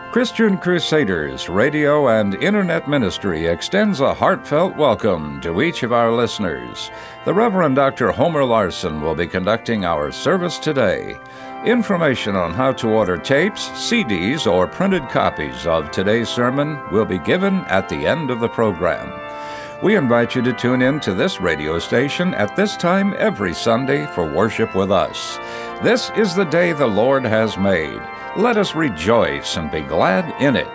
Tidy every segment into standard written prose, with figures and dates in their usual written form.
Christian Crusaders Radio and Internet Ministry extends a heartfelt welcome to each of our listeners. The Reverend Dr. Homer Larson will be conducting our service today. Information on how to order tapes, CDs, or printed copies of today's sermon will be given at the end of the program. We invite you to tune in to this radio station at this time every Sunday for worship with us. This is the day the Lord has made. Let us rejoice and be glad in it.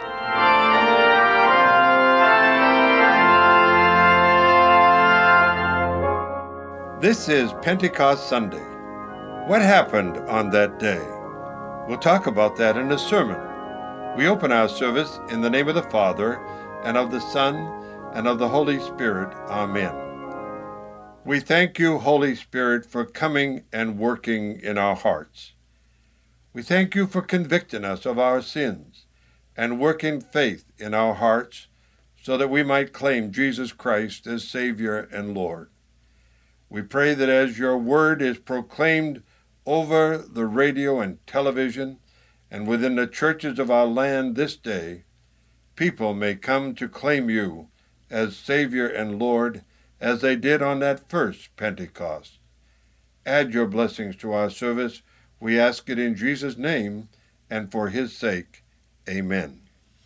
This is Pentecost Sunday. What happened on that day? We'll talk about that in a sermon. We open our service in the name of the Father, and of the Son, and of the Holy Spirit. Amen. We thank you, Holy Spirit, for coming and working in our hearts. We thank you for convicting us of our sins and working faith in our hearts so that we might claim Jesus Christ as Savior and Lord. We pray that as your word is proclaimed over the radio and television and within the churches of our land this day, people may come to claim you as Savior and Lord as they did on that first Pentecost. Add your blessings to our service. We ask it in Jesus' name and for his sake. Amen.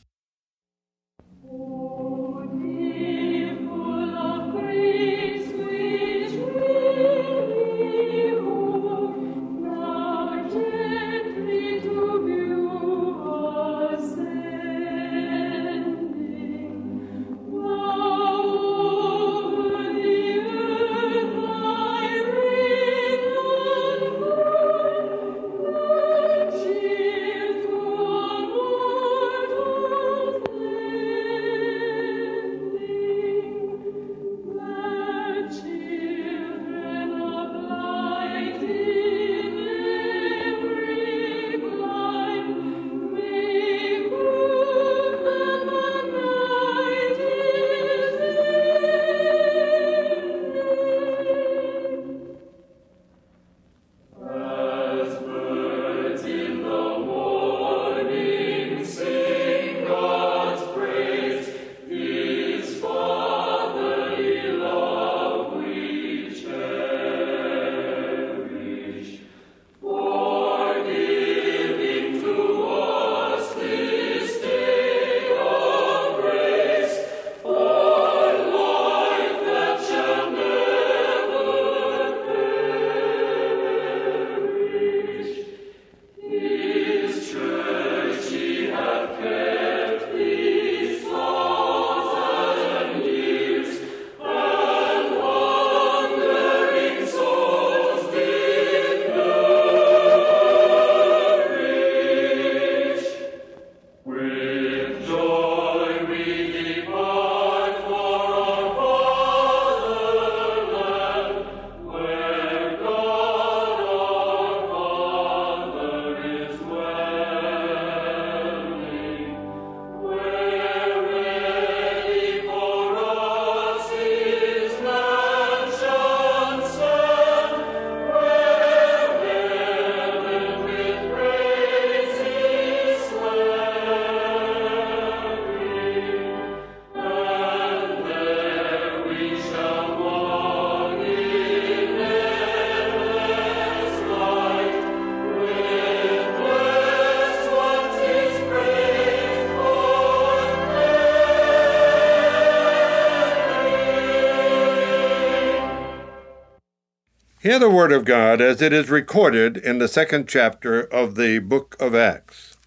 Hear the word of God as it is recorded in the second chapter of the book of Acts.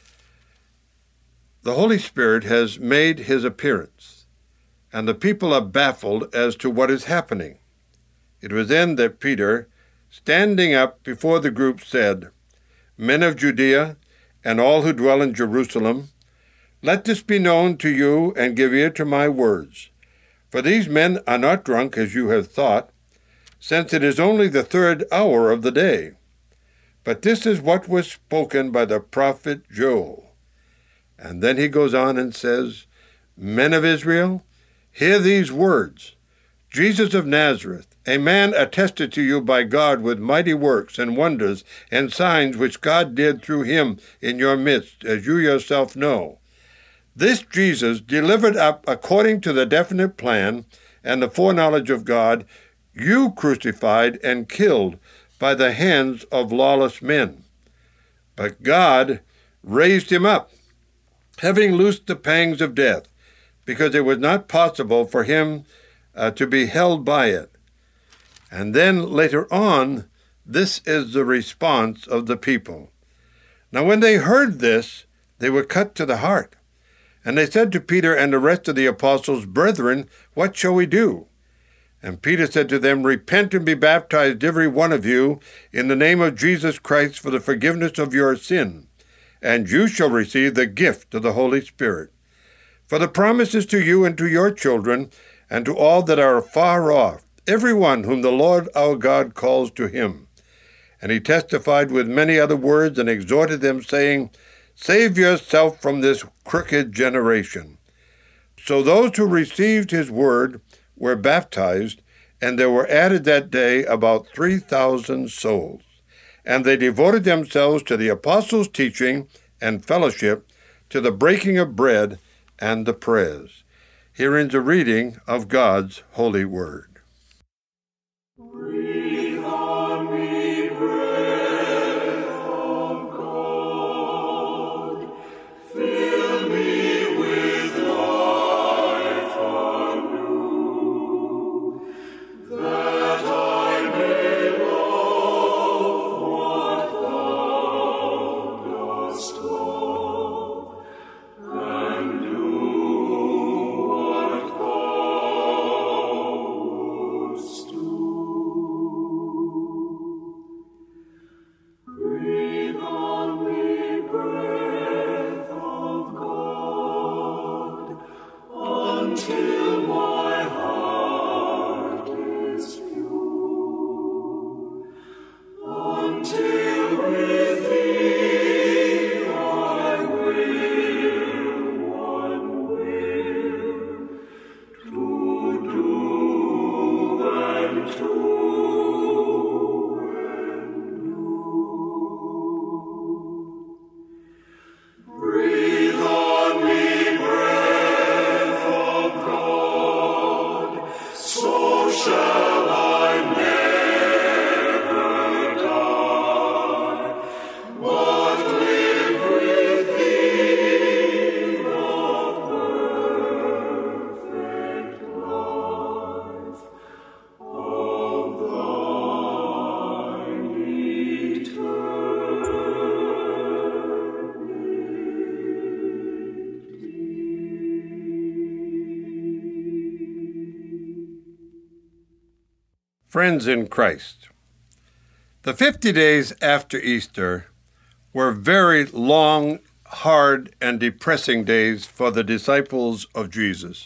The Holy Spirit has made his appearance, and the people are baffled as to what is happening. It was then that Peter, standing up before the group, said, "Men of Judea, and all who dwell in Jerusalem, let this be known to you, and give ear to my words. For these men are not drunk, as you have thought, since it is only the third hour of the day. But this is what was spoken by the prophet Joel." And then he goes on and says, "Men of Israel, hear these words. Jesus of Nazareth, a man attested to you by God with mighty works and wonders and signs which God did through him in your midst, as you yourself know. This Jesus, delivered up according to the definite plan and the foreknowledge of God, you crucified and killed by the hands of lawless men. But God raised him up, having loosed the pangs of death, because it was not possible for him to be held by it. And then later on, this is the response of the people. Now when they heard this, they were cut to the heart. And they said to Peter and the rest of the apostles, Brethren, what shall we do? And Peter said to them, Repent and be baptized, every one of you, in the name of Jesus Christ for the forgiveness of your sin, and you shall receive the gift of the Holy Spirit. For the promise is to you and to your children, and to all that are far off, every one whom the Lord our God calls to him. And he testified with many other words and exhorted them, saying, Save yourself from this crooked generation. So those who received his word were baptized, and there were added that day about 3,000 souls. And they devoted themselves to the apostles' teaching and fellowship, to the breaking of bread and the prayers. Here ends a reading of God's holy word. Friends in Christ, the 50 days after Easter were very long, hard, and depressing days for the disciples of Jesus.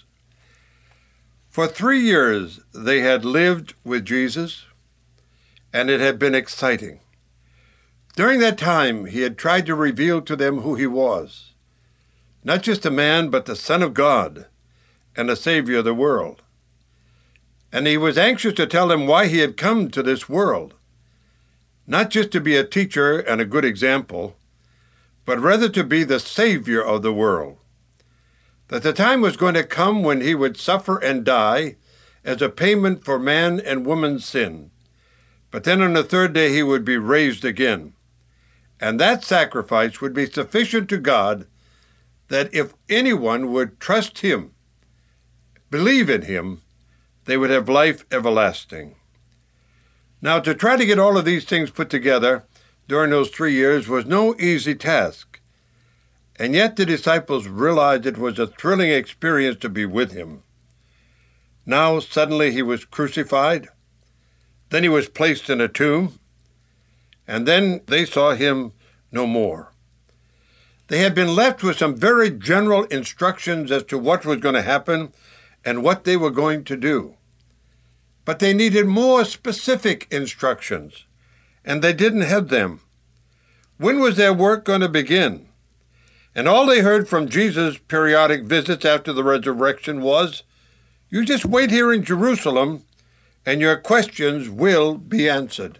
For 3 years they had lived with Jesus, and it had been exciting. During that time, he had tried to reveal to them who he was, not just a man, but the Son of God and the Savior of the world. And he was anxious to tell them why he had come to this world, not just to be a teacher and a good example, but rather to be the Savior of the world. That the time was going to come when he would suffer and die as a payment for man and woman's sin. But then on the third day he would be raised again. And that sacrifice would be sufficient to God that if anyone would trust him, believe in him, they would have life everlasting. Now, to try to get all of these things put together during those 3 years was no easy task. And yet the disciples realized it was a thrilling experience to be with him. Now, suddenly he was crucified. Then he was placed in a tomb. And then they saw him no more. They had been left with some very general instructions as to what was going to happen and what they were going to do. But they needed more specific instructions, and they didn't have them. When was their work going to begin? And all they heard from Jesus' periodic visits after the resurrection was, You just wait here in Jerusalem, and your questions will be answered.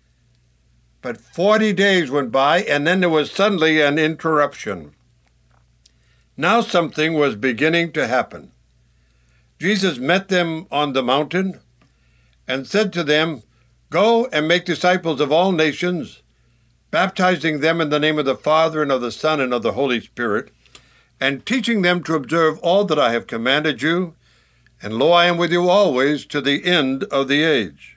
But 40 days went by, and then there was suddenly an interruption. Now something was beginning to happen. Jesus met them on the mountain and said to them, "Go and make disciples of all nations, baptizing them in the name of the Father and of the Son and of the Holy Spirit, and teaching them to observe all that I have commanded you. And lo, I am with you always to the end of the age."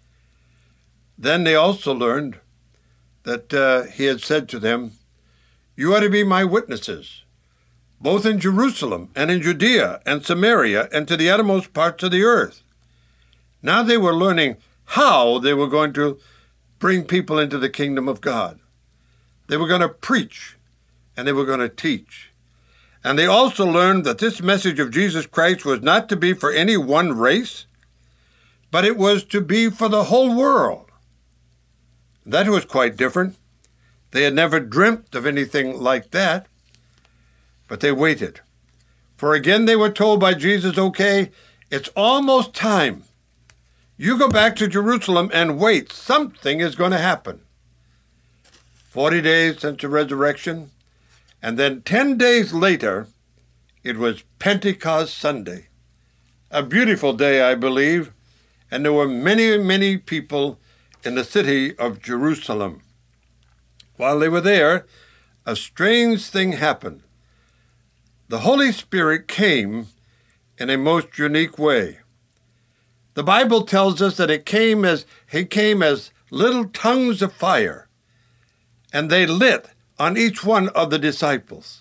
Then they also learned that he had said to them, "You are to be my witnesses, both in Jerusalem and in Judea and Samaria and to the uttermost parts of the earth." Now they were learning how they were going to bring people into the kingdom of God. They were going to preach and they were going to teach. And they also learned that this message of Jesus Christ was not to be for any one race, but it was to be for the whole world. That was quite different. They had never dreamt of anything like that, but they waited. For again they were told by Jesus, "Okay, it's almost time. You go back to Jerusalem and wait. Something is going to happen." 40 days since the resurrection, and then 10 days later, it was Pentecost Sunday. A beautiful day, I believe, and there were many, many people in the city of Jerusalem. While they were there, a strange thing happened. The Holy Spirit came in a most unique way. The Bible tells us that he came as little tongues of fire, and they lit on each one of the disciples.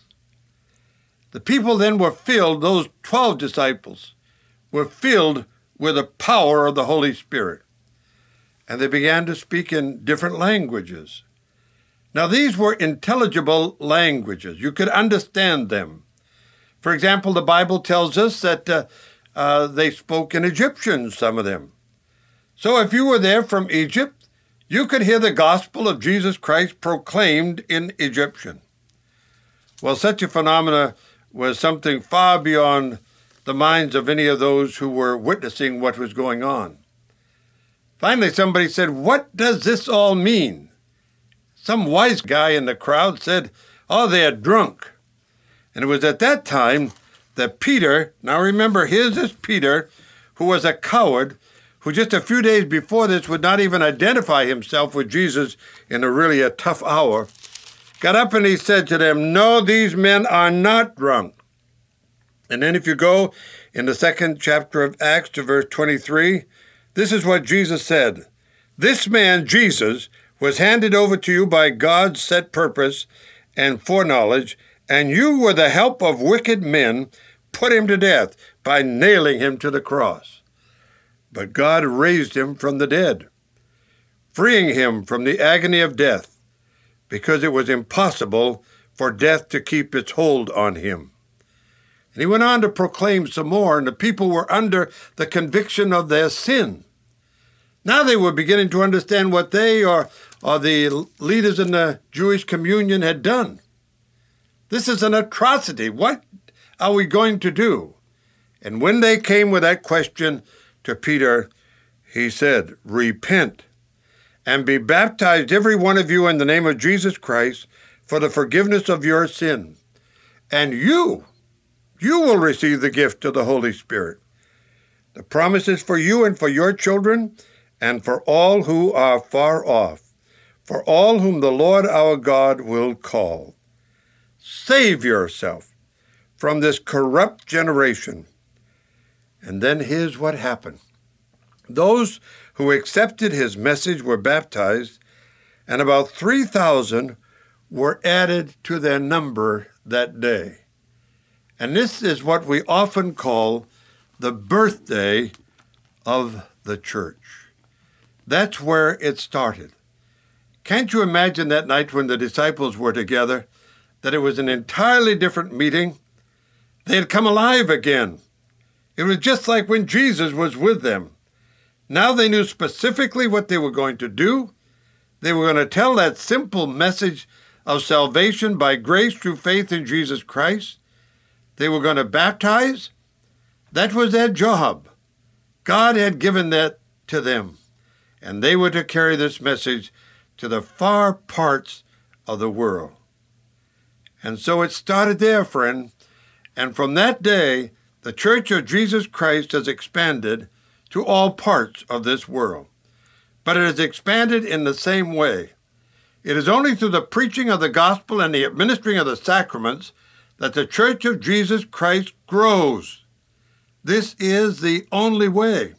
The people then were filled, those 12 disciples were filled with the power of the Holy Spirit, and they began to speak in different languages. Now, these were intelligible languages. You could understand them. For example, the Bible tells us that they spoke in Egyptian, some of them. So if you were there from Egypt, you could hear the gospel of Jesus Christ proclaimed in Egyptian. Well, such a phenomena was something far beyond the minds of any of those who were witnessing what was going on. Finally, somebody said, "What does this all mean?" Some wise guy in the crowd said, "Oh, they are drunk." And it was at that time that Peter, now remember, here's this Peter, who was a coward, who just a few days before this would not even identify himself with Jesus in a tough hour, got up and he said to them, "No, these men are not drunk." And then if you go in the 2nd chapter of Acts to verse 23, this is what Jesus said. "This man, Jesus, was handed over to you by God's set purpose and foreknowledge, and you, with the help of wicked men, put him to death by nailing him to the cross. But God raised him from the dead, freeing him from the agony of death, because it was impossible for death to keep its hold on him." And he went on to proclaim some more, and the people were under the conviction of their sin. Now they were beginning to understand what they or the leaders in the Jewish communion had done. This is an atrocity. What are we going to do? And when they came with that question to Peter, he said, "Repent and be baptized, every one of you, in the name of Jesus Christ for the forgiveness of your sin. And you will receive the gift of the Holy Spirit. The promise is for you and for your children and for all who are far off, for all whom the Lord our God will call." Save yourself from this corrupt generation. And then here's what happened. Those who accepted his message were baptized, and about 3,000 were added to their number that day. And this is what we often call the birthday of the church. That's where it started. Can't you imagine that night when the disciples were together, that it was an entirely different meeting? They had come alive again. It was just like when Jesus was with them. Now they knew specifically what they were going to do. They were going to tell that simple message of salvation by grace through faith in Jesus Christ. They were going to baptize. That was their job. God had given that to them, and they were to carry this message to the far parts of the world. And so it started there, friend, and from that day, the Church of Jesus Christ has expanded to all parts of this world. But it has expanded in the same way. It is only through the preaching of the gospel and the administering of the sacraments that the Church of Jesus Christ grows. This is the only way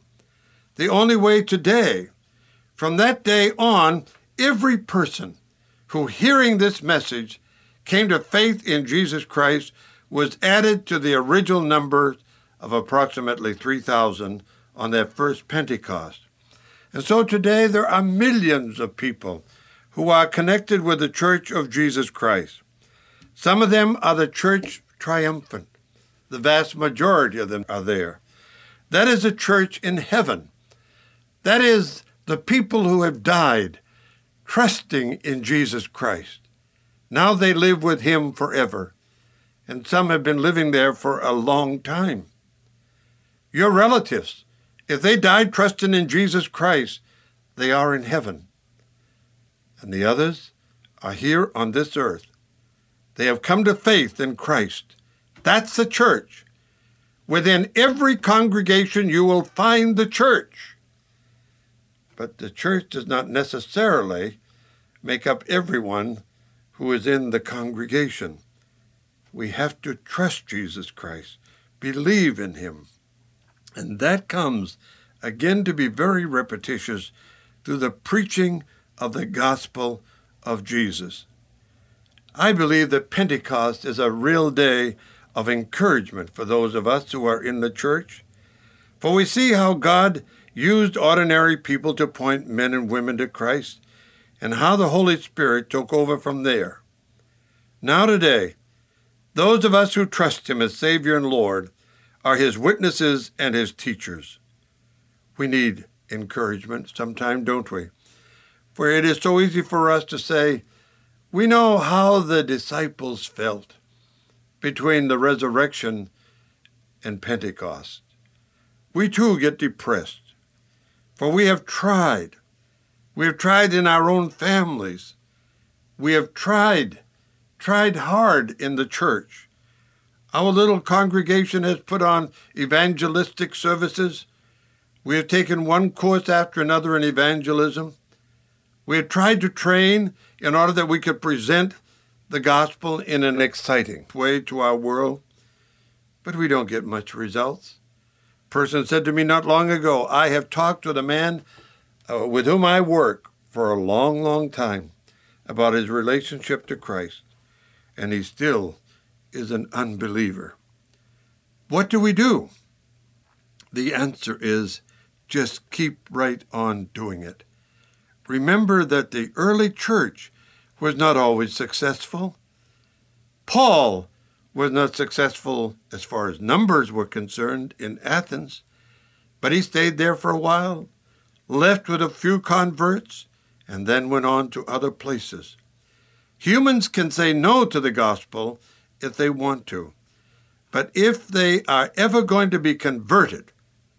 today. From that day on, every person who, hearing this message, came to faith in Jesus Christ was added to the original number of approximately 3,000 on that first Pentecost. And so today there are millions of people who are connected with the Church of Jesus Christ. Some of them are the Church Triumphant. The vast majority of them are there. That is a church in heaven. That is the people who have died trusting in Jesus Christ. Now they live with him forever, and some have been living there for a long time. Your relatives, if they died trusting in Jesus Christ, they are in heaven. And the others are here on this earth. They have come to faith in Christ. That's the church. Within every congregation you will find the church. But the church does not necessarily make up everyone who is in the congregation. We have to trust Jesus Christ, believe in him. And that comes, again to be very repetitious, through the preaching of the gospel of Jesus. I believe that Pentecost is a real day of encouragement for those of us who are in the church. For we see how God used ordinary people to point men and women to Christ, and how the Holy Spirit took over from there. Now today, those of us who trust him as Savior and Lord are his witnesses and his teachers. We need encouragement sometime, don't we? For it is so easy for us to say, we know how the disciples felt between the resurrection and Pentecost. We too get depressed, for we have tried. We have tried in our own families. We have tried hard in the church. Our little congregation has put on evangelistic services. We have taken one course after another in evangelism. We have tried to train in order that we could present the gospel in an exciting way to our world, but we don't get much results. A person said to me not long ago, I have talked with a man with whom I work for a long, long time about his relationship to Christ, and he still is an unbeliever. What do we do? The answer is just keep right on doing it. Remember that the early church was not always successful. Paul was not successful as far as numbers were concerned in Athens, but he stayed there for a while, left with a few converts, and then went on to other places. Humans can say no to the gospel if they want to, but if they are ever going to be converted,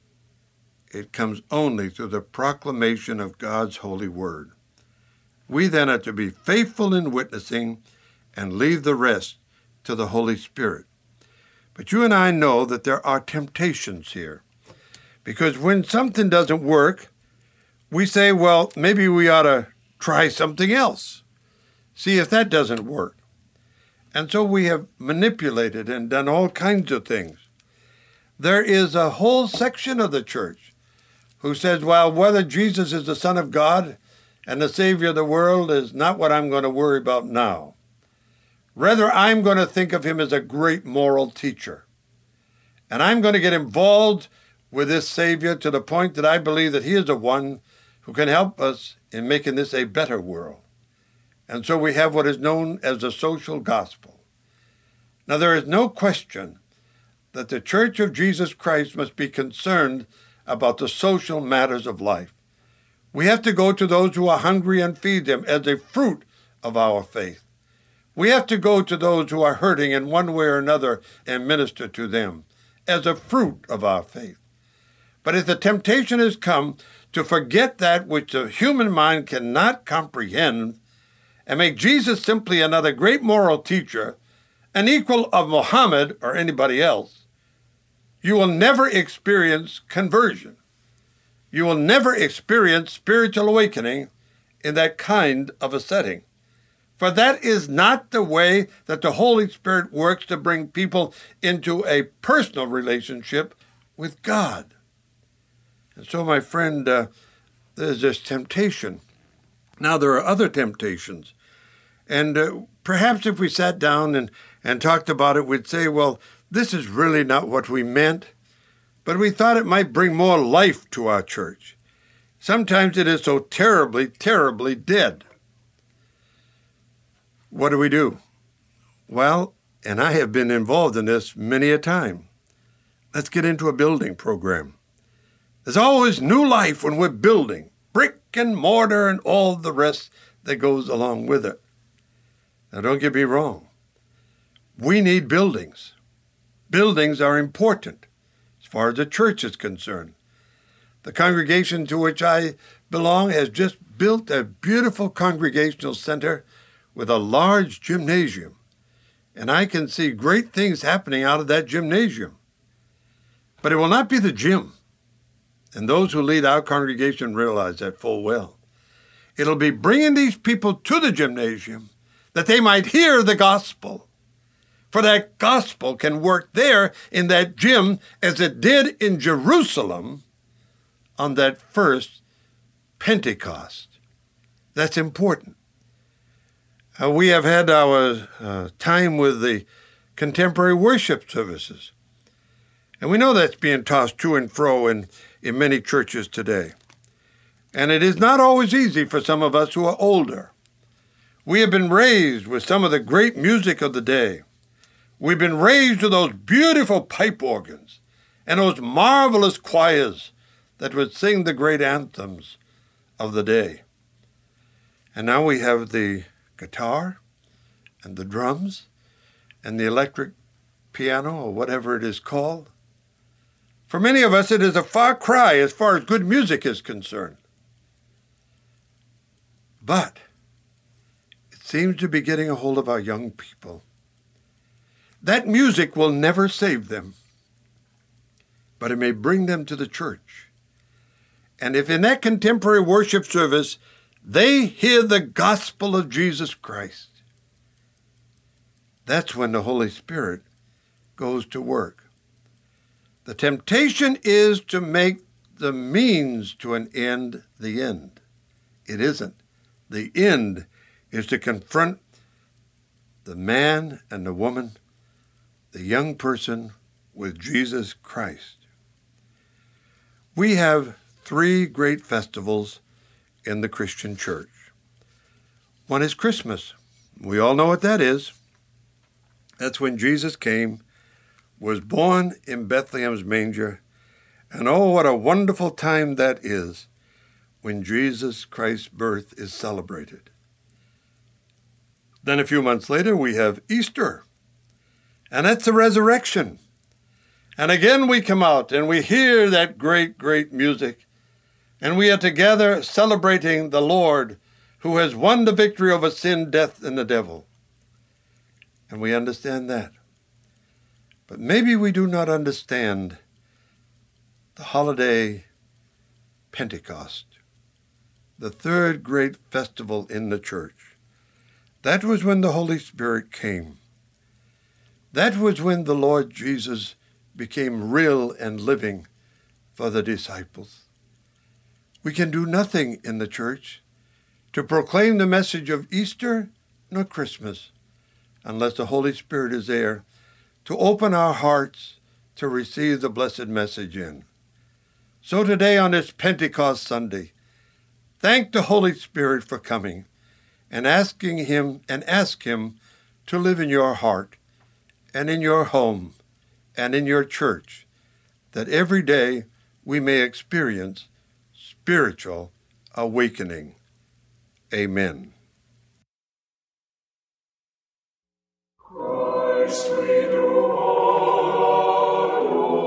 it comes only through the proclamation of God's holy word. We then are to be faithful in witnessing and leave the rest to the Holy Spirit. But you and I know that there are temptations here, because when something doesn't work, we say, well, maybe we ought to try something else. See if that doesn't work. And so we have manipulated and done all kinds of things. There is a whole section of the church who says, well, whether Jesus is the Son of God and the Savior of the world is not what I'm going to worry about now. Rather, I'm going to think of him as a great moral teacher. And I'm going to get involved with this Savior to the point that I believe that he is the one who can help us in making this a better world. And so we have what is known as the social gospel. Now, there is no question that the Church of Jesus Christ must be concerned about the social matters of life. We have to go to those who are hungry and feed them as a fruit of our faith. We have to go to those who are hurting in one way or another and minister to them as a fruit of our faith. But if the temptation has come to forget that which the human mind cannot comprehend and make Jesus simply another great moral teacher, an equal of Muhammad or anybody else, you will never experience conversion. You will never experience spiritual awakening in that kind of a setting. For that is not the way that the Holy Spirit works to bring people into a personal relationship with God. And so, my friend, there's this temptation. Now, there are other temptations. And perhaps if we sat down and talked about it, we'd say, well, this is really not what we meant, but we thought it might bring more life to our church. Sometimes it is so terribly, terribly dead. What do? Well, and I have been involved in this many a time. Let's get into a building program. There's always new life when we're building, brick and mortar and all the rest that goes along with it. Now, don't get me wrong. We need buildings. Buildings are important as far as the church is concerned. The congregation to which I belong has just built a beautiful congregational center with a large gymnasium, and I can see great things happening out of that gymnasium. But it will not be the gym, and those who lead our congregation realize that full well. It'll be bringing these people to the gymnasium that they might hear the gospel. For that gospel can work there in that gym as it did in Jerusalem on that first Pentecost. That's important. We have had our time with the contemporary worship services. And we know that's being tossed to and fro in many churches today. And it is not always easy for some of us who are older. We have been raised with some of the great music of the day. We've been raised to those beautiful pipe organs and those marvelous choirs that would sing the great anthems of the day. And now we have the guitar and the drums and the electric piano or whatever it is called. For many of us, it is a far cry as far as good music is concerned. But it seems to be getting a hold of our young people. That music will never save them, but it may bring them to the church. And if in that contemporary worship service they hear the gospel of Jesus Christ, that's when the Holy Spirit goes to work. The temptation is to make the means to an end the end. It isn't. The end is to confront the man and the woman, the young person, with Jesus Christ. We have 3 great festivals in the Christian church. One is Christmas. We all know what that is. That's when Jesus came, was born in Bethlehem's manger, and oh, what a wonderful time that is when Jesus Christ's birth is celebrated. Then a few months later, we have Easter, and that's the resurrection. And again we come out and we hear that great, great music, and we are together celebrating the Lord who has won the victory over sin, death, and the devil. And we understand that. But maybe we do not understand the holiday Pentecost, the 3rd great festival in the church. That was when the Holy Spirit came. That was when the Lord Jesus became real and living for the disciples. We can do nothing in the church to proclaim the message of Easter nor Christmas unless the Holy Spirit is there to open our hearts to receive the blessed message in. So today on this Pentecost Sunday, thank the Holy Spirit for coming and ask Him to live in your heart and in your home and in your church, that every day we may experience spiritual awakening. Amen. Christ we do honor.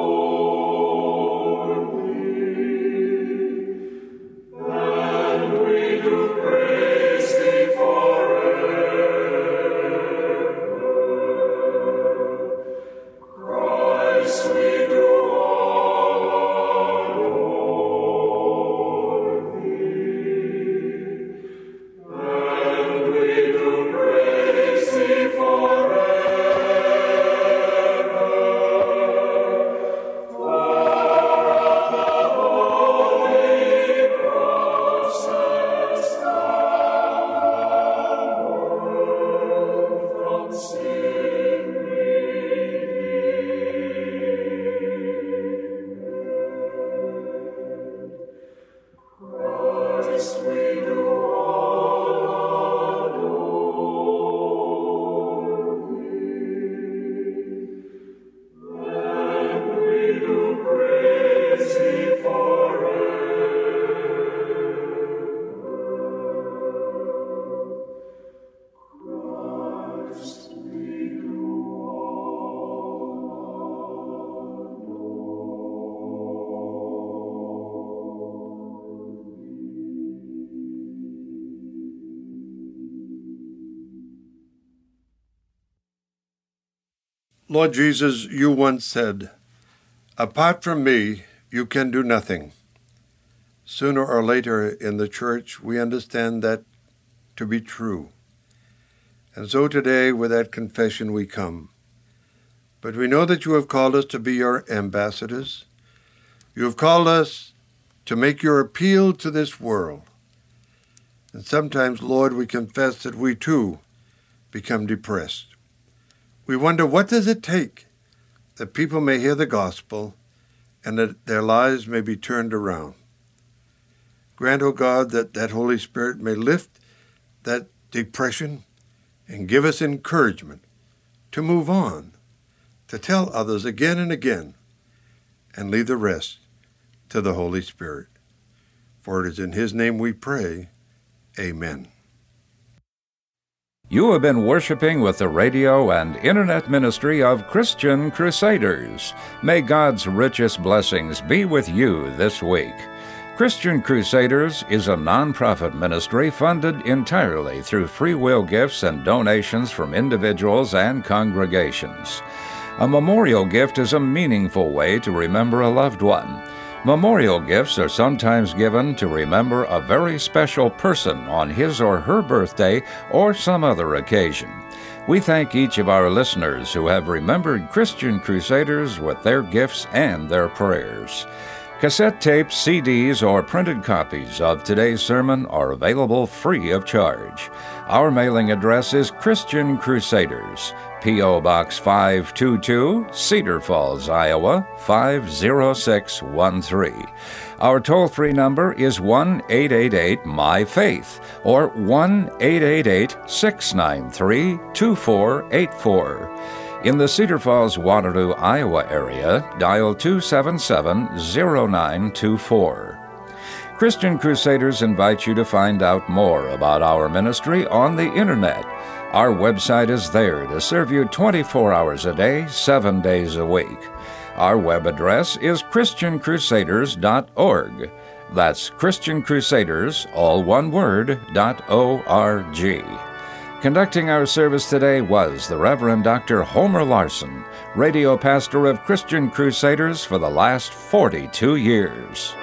Lord Jesus, you once said, "Apart from me, you can do nothing." Sooner or later in the church, we understand that to be true. And so today, with that confession, we come. But we know that you have called us to be your ambassadors. You have called us to make your appeal to this world. And sometimes, Lord, we confess that we too become depressed. We wonder, what does it take that people may hear the gospel and that their lives may be turned around? Grant, O God, that Holy Spirit may lift that depression and give us encouragement to move on, to tell others again and again, and leave the rest to the Holy Spirit. For it is in His name we pray. Amen. You have been worshiping with the radio and internet ministry of Christian Crusaders. May God's richest blessings be with you this week. Christian Crusaders is a nonprofit ministry funded entirely through free will gifts and donations from individuals and congregations. A memorial gift is a meaningful way to remember a loved one. Memorial gifts are sometimes given to remember a very special person on his or her birthday or some other occasion. We thank each of our listeners who have remembered Christian Crusaders with their gifts and their prayers. Cassette tapes, CDs, or printed copies of today's sermon are available free of charge. Our mailing address is Christian Crusaders, P.O. Box 522, Cedar Falls, Iowa, 50613. Our toll-free number is 1-888-MY-FAITH or 1-888-693-2484. In the Cedar Falls, Waterloo, Iowa area, dial 277-0924. Christian Crusaders invite you to find out more about our ministry on the Internet. Our website is there to serve you 24 hours a day, 7 days a week. Our web address is christiancrusaders.org. That's Christian Crusaders, all one word, .org. Conducting our service today was the Reverend Dr. Homer Larson, radio pastor of Christian Crusaders for the last 42 years.